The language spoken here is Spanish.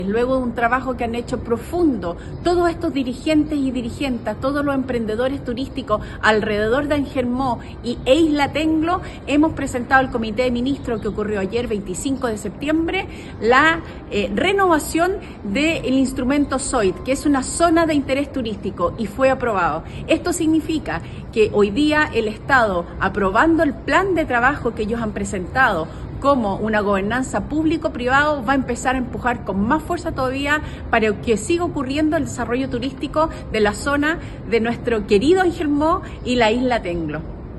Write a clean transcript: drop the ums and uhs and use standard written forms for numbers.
Luego de un trabajo que han hecho profundo todos estos dirigentes y dirigentas, todos los emprendedores turísticos alrededor de Angelmó e Isla Tenglo, hemos presentado al Comité de Ministros, que ocurrió ayer 25 de septiembre, la renovación del instrumento ZOID, que es una zona de interés turístico, y fue aprobado. Esto significa que hoy día el Estado, aprobando el plan de trabajo que ellos han presentado como una gobernanza público-privado, va a empezar a empujar con más fuerza todavía para que siga ocurriendo el desarrollo turístico de la zona de nuestro querido Angelmó y la Isla Tenglo.